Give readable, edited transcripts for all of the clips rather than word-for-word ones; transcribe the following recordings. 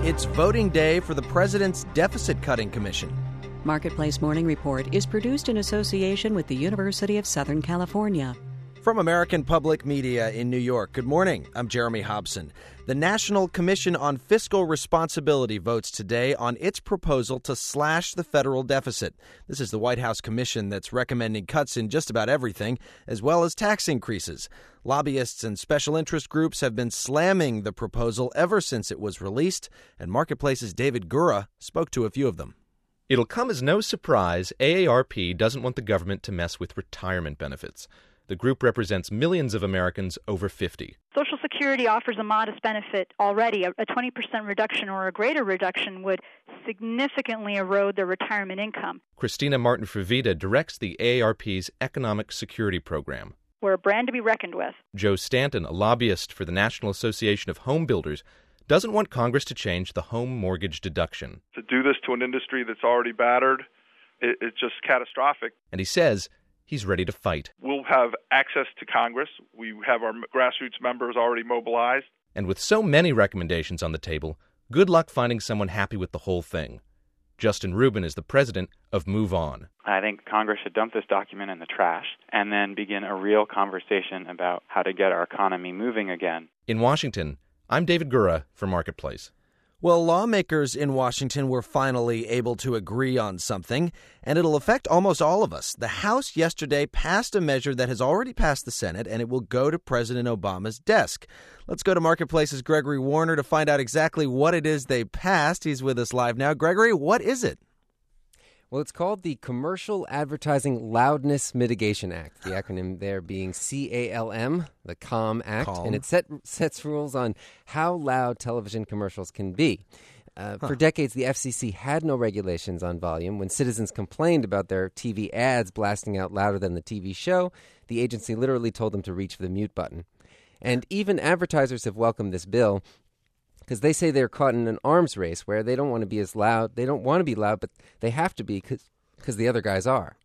It's voting day for the President's Deficit Cutting Commission. Marketplace Morning Report is produced in association with the University of Southern California. From American Public Media in New York, good morning. I'm Jeremy Hobson. The National Commission on Fiscal Responsibility votes today on its proposal to slash the federal deficit. This is the White House commission that's recommending cuts in just about everything, as well as tax increases. Lobbyists and special interest groups have been slamming the proposal ever since it was released, and Marketplace's David Gura spoke to a few of them. It'll come as no surprise AARP doesn't want the government to mess with retirement benefits. The group represents millions of Americans over 50. Social Security offers a modest benefit already. A 20% reduction or a greater reduction would significantly erode their retirement income. Christina Martin-Favita directs the AARP's Economic Security Program. We're a brand to be reckoned with. Joe Stanton, a lobbyist for the National Association of Home Builders, doesn't want Congress to change the home mortgage deduction. To do this to an industry that's already battered, it's just catastrophic. And he says he's ready to fight. We'll have access to Congress. We have our grassroots members already mobilized. And with so many recommendations on the table, good luck finding someone happy with the whole thing. Justin Rubin is the president of Move On. I think Congress should dump this document in the trash and then begin a real conversation about how to get our economy moving again. In Washington, I'm David Gura for Marketplace. Well, lawmakers in Washington were finally able to agree on something, and it'll affect almost all of us. The House yesterday passed a measure that has already passed the Senate, and it will go to President Obama's desk. Let's go to Marketplace's Gregory Warner to find out exactly what it is they passed. He's with us live now. Gregory, what is it? Well, it's called the Commercial Advertising Loudness Mitigation Act, the acronym there being CALM, the CALM Act, and it sets rules on how loud television commercials can be. For decades, the FCC had no regulations on volume. When citizens complained about their TV ads blasting out louder than the TV show, the agency literally told them to reach for the mute button. And even advertisers have welcomed this bill, because they say they're caught in an arms race where they don't want to be as loud. They don't want to be loud, but they have to be because the other guys are.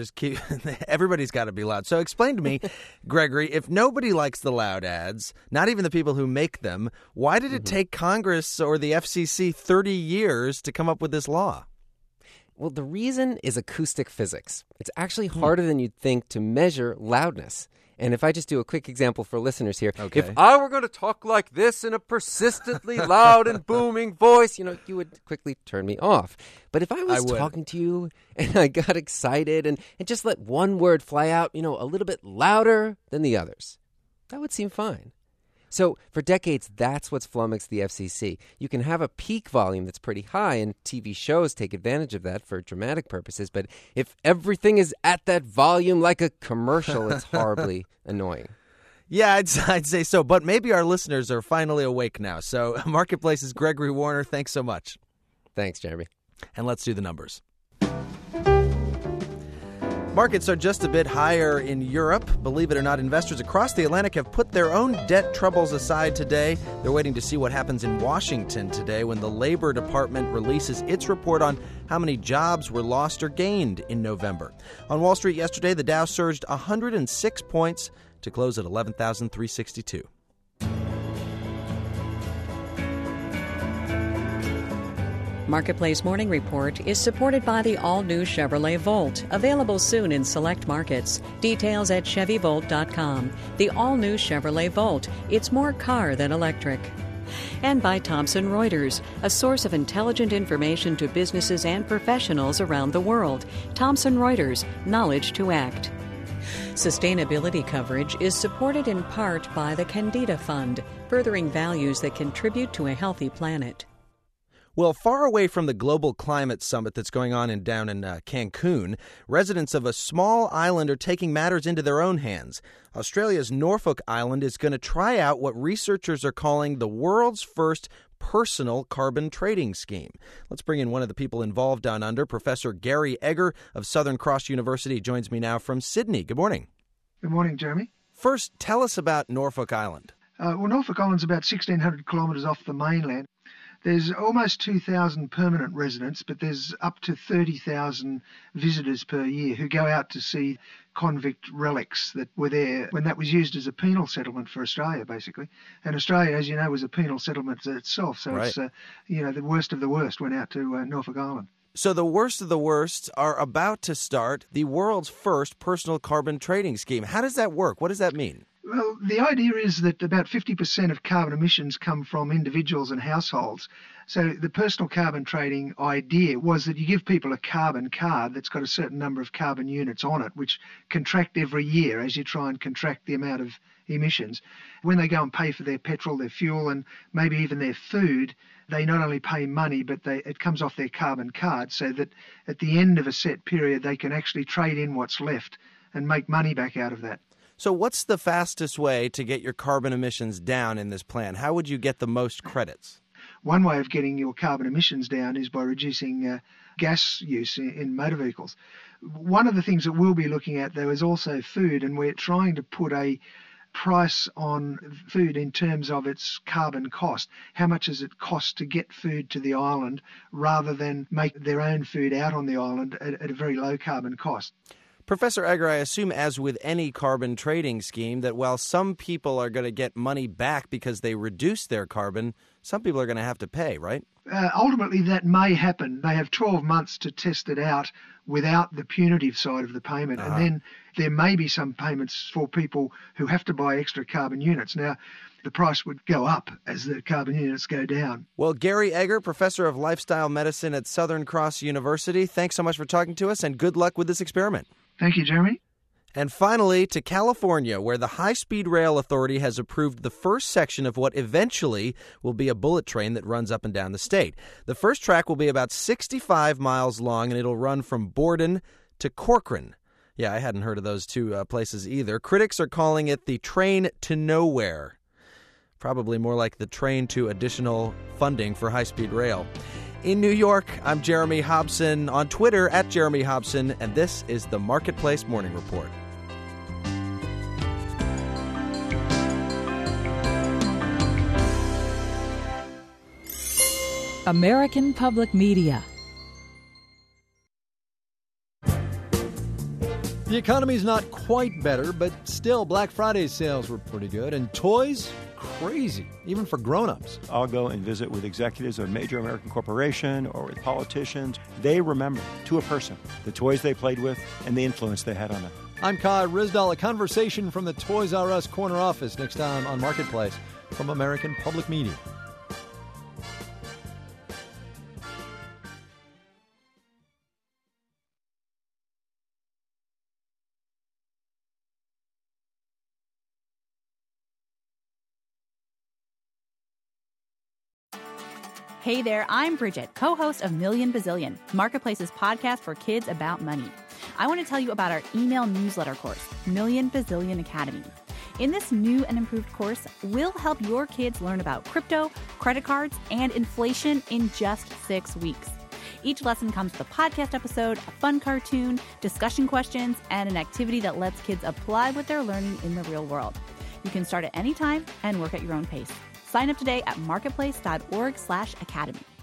Everybody's got to be loud. So explain to me, Gregory, if nobody likes the loud ads, not even the people who make them, why did it take Congress or the FCC 30 years to come up with this law? Well, the reason is acoustic physics. It's actually harder than you'd think to measure loudness. And if I just do a quick example for listeners here, if I were going to talk like this in a persistently loud and booming voice, you would quickly turn me off. But if I was talking to you and I got excited and just let one word fly out, a little bit louder than the others, that would seem fine. So for decades, that's what's flummoxed the FCC. You can have a peak volume that's pretty high, and TV shows take advantage of that for dramatic purposes. But if everything is at that volume like a commercial, it's horribly annoying. Yeah, I'd say so. But maybe our listeners are finally awake now. So Marketplace's Gregory Warner, thanks so much. Thanks, Jeremy. And let's do the numbers. Markets are just a bit higher in Europe. Believe it or not, investors across the Atlantic have put their own debt troubles aside today. They're waiting to see what happens in Washington today when the Labor Department releases its report on how many jobs were lost or gained in November. On Wall Street yesterday, the Dow surged 106 points to close at 11,362. Marketplace Morning Report is supported by the all-new Chevrolet Volt, available soon in select markets. Details at ChevyVolt.com. The all-new Chevrolet Volt. It's more car than electric. And by Thomson Reuters, a source of intelligent information to businesses and professionals around the world. Thomson Reuters, knowledge to act. Sustainability coverage is supported in part by the Candida Fund, furthering values that contribute to a healthy planet. Well, far away from the global climate summit that's going on down in Cancun, residents of a small island are taking matters into their own hands. Australia's Norfolk Island is going to try out what researchers are calling the world's first personal carbon trading scheme. Let's bring in one of the people involved down under. Professor Gary Egger of Southern Cross University joins me now from Sydney. Good morning. Good morning, Jeremy. First, tell us about Norfolk Island. Norfolk Island's about 1,600 kilometres off the mainland. There's almost 2,000 permanent residents, but there's up to 30,000 visitors per year who go out to see convict relics that were there when that was used as a penal settlement for Australia, basically. And Australia, as you know, was a penal settlement itself, so right. It's, the worst of the worst went out to Norfolk Island. So the worst of the worst are about to start the world's first personal carbon trading scheme. How does that work? What does that mean? Well, the idea is that about 50% of carbon emissions come from individuals and households. So the personal carbon trading idea was that you give people a carbon card that's got a certain number of carbon units on it, which contract every year as you try and contract the amount of emissions. When they go and pay for their petrol, their fuel, and maybe even their food, they not only pay money, but it comes off their carbon card, so that at the end of a set period, they can actually trade in what's left and make money back out of that. So what's the fastest way to get your carbon emissions down in this plan? How would you get the most credits? One way of getting your carbon emissions down is by reducing gas use in motor vehicles. One of the things that we'll be looking at, though, is also food, and we're trying to put a price on food in terms of its carbon cost. How much does it cost to get food to the island rather than make their own food out on the island at a very low carbon cost? Professor Egger, I assume, as with any carbon trading scheme, that while some people are going to get money back because they reduce their carbon, some people are going to have to pay, right? Ultimately, that may happen. They have 12 months to test it out without the punitive side of the payment. And then there may be some payments for people who have to buy extra carbon units. Now, the price would go up as the carbon units go down. Well, Gary Egger, Professor of Lifestyle Medicine at Southern Cross University, thanks so much for talking to us, and good luck with this experiment. Thank you, Jeremy. And finally, to California, where the High-Speed Rail Authority has approved the first section of what eventually will be a bullet train that runs up and down the state. The first track will be about 65 miles long, and it'll run from Borden to Corcoran. Yeah, I hadn't heard of those two places either. Critics are calling it the train to nowhere. Probably more like the train to additional funding for high-speed rail. In New York, I'm Jeremy Hobson, on Twitter at Jeremy Hobson, and this is the Marketplace Morning Report. American Public Media. The economy's not quite better, but still Black Friday sales were pretty good, and toys, crazy, even for grown-ups. I'll go and visit with executives of a major American corporation or with politicians. They remember, to a person, the toys they played with and the influence they had on them. I'm Kai Rizdal. A conversation from the Toys R Us corner office next time on Marketplace from American Public Media. Hey there, I'm Bridget, co-host of Million Bazillion, Marketplace's podcast for kids about money. I want to tell you about our email newsletter course, Million Bazillion Academy. In this new and improved course, we'll help your kids learn about crypto, credit cards, and inflation in just 6 weeks. Each lesson comes with a podcast episode, a fun cartoon, discussion questions, and an activity that lets kids apply what they're learning in the real world. You can start at any time and work at your own pace. Sign up today at marketplace.org/academy.